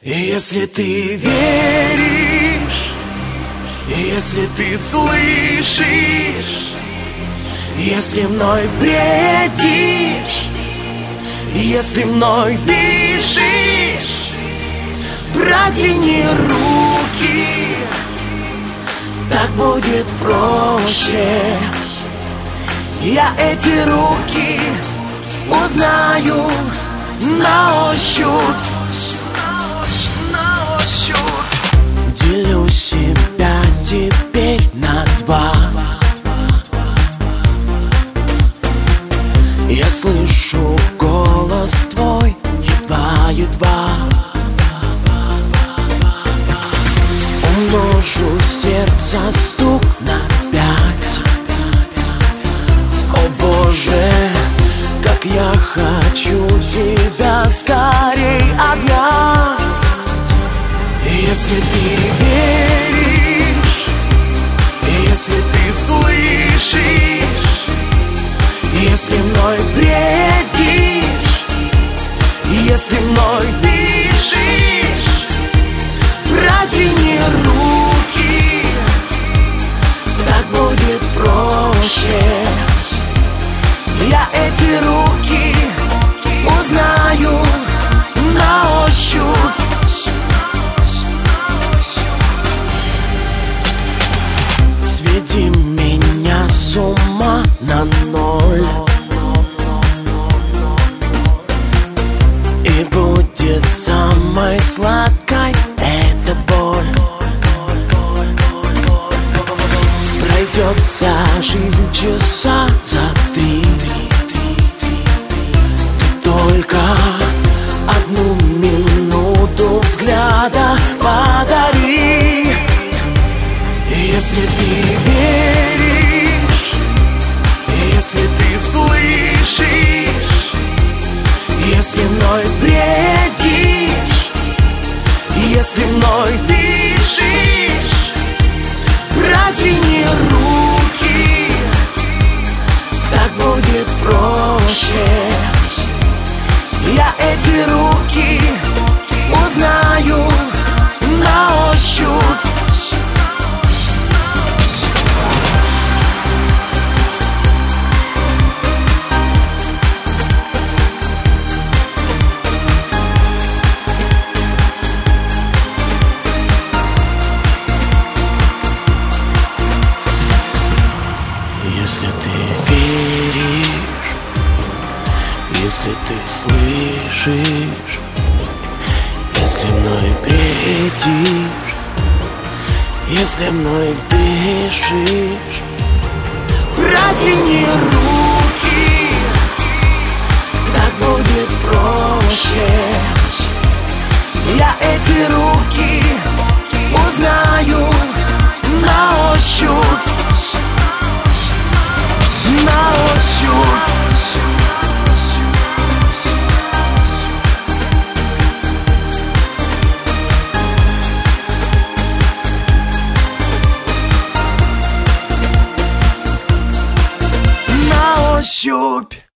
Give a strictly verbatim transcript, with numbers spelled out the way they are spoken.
Если ты веришь, если ты слышишь, если мной бредишь, если мной дышишь, протяни руки, так будет проще. Я эти руки узнаю на ощупь. Делю себя теперь на два. Я слышу голос твой едва-едва. Умножу сердца стук на пять. О Боже, как я хочу тебя скорей обнять. Если ты веришь, если ты слышишь, если мной бредишь, если мной дышишь, протяни руки, так будет проще. Я эти руки узнаю на ощупь. Сведи меня с ума на ноль, и будет самой сладкой эта боль. Пройдет вся жизнь часа за три. Ты только одну минуту взгляда подари. Если ты веришь, если ты слышишь, если мной бредишь, если мной дышишь, протяни руки, так будет проще. Я эти руки узнаю на ощупь. Если ты веришь, если ты слышишь, если мной бредишь, если мной дышишь, протяни руки, так будет проще. Я эти руки узнаю на ощупь. На ощупь. На ощупь.